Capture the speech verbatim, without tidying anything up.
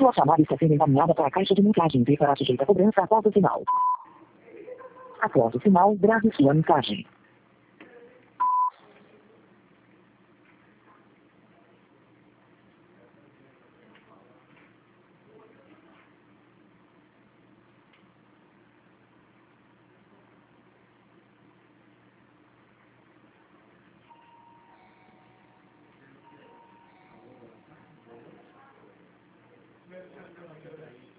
Sua chamada está sendo encaminhada para a caixa de mensagens e será sujeita a cobrança após o sinal. Após o sinal, grave sua mensagem. Gracias.